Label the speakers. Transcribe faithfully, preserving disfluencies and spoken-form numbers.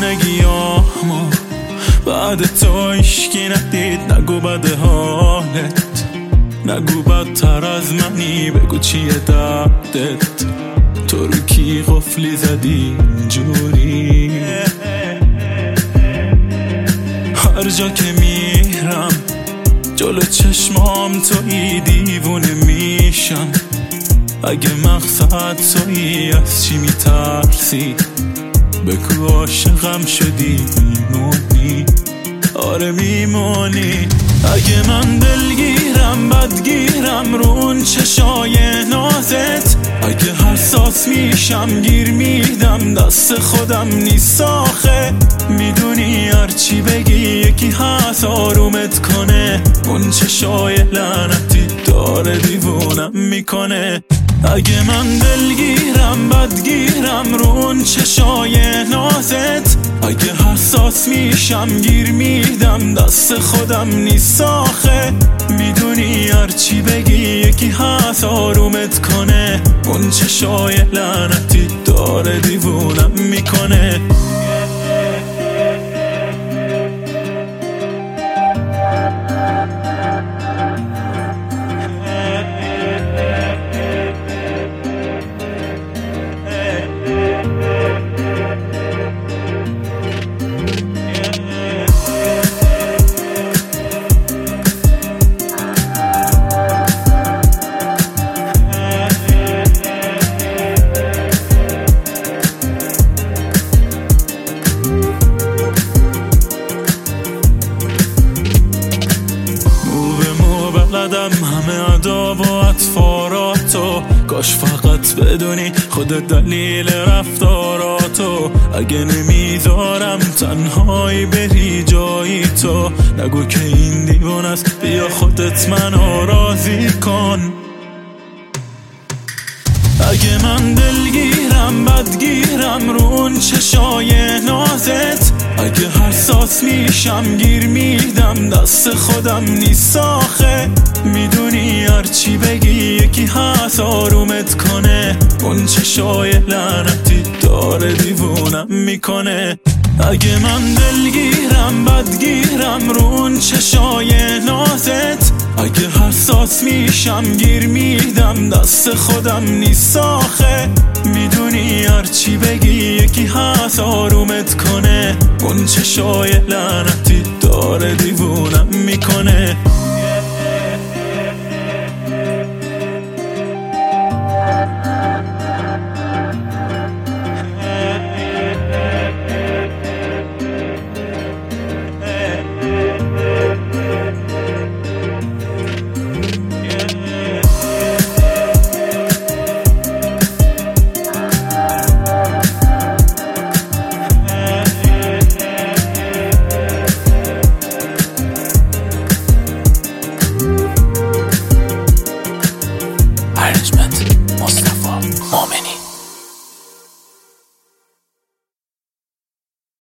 Speaker 1: دیوونگیامو بعد تو هیشکی ندید. نگو بده حالت، نگو بدتر از منی، بگو چیه دردت. تو رو کی قفلی زدی اینجوری؟ هر جا که میرم جلو چشمام تویی، دیوونه میشم. اگه مقصد تویی از چی میترسی؟ بگو عاشقم شدی میمونی. آره میمونی. اگه من دلگیرم بدگیرم رو اون چشای نازت، اگه حساس میشم گیر میدم دست خودم نیست آخه. میدونی هرچی بگی یکی هست آرومت کنه، اون چشای لعنتی داره دیوونم میکنه. اگه من دلگیرم بدگیرم رو اون چشای نازت، اگه حساس میشم گیر میدم دست خودم نیست آخه. میدونی هرچی بگی یکی هست آرومت کنه، اون چشای لعنتی داره دیوونم میکنه. بلدم همه اداب و اطفاراتو، کاش فقط بدونی خود دلیل رفتاراتو. اگه نمیذارم تنهایی بری جایی تو، نگو که این دیوان است، بیا خودت منو راضی کن. اگه من دلگیرم بدگیرم رو اون چشای نازت، اگه حساس میشم گیر میدم دست خودم نیست آخه. میدونی هرچی بگی یکی هست آرومت کنه، اون چشای لعنتی داره دیوونم میکنه. اگه من دلگیرم بدگیرم رو اون چشای نازت، اگه حساس میشم گیر میدم دست خودم نیست آخه. میدونی هرچی بگی یکی هست آرومت کنه، اون چشای لعنتی داره دیوونم میکنه.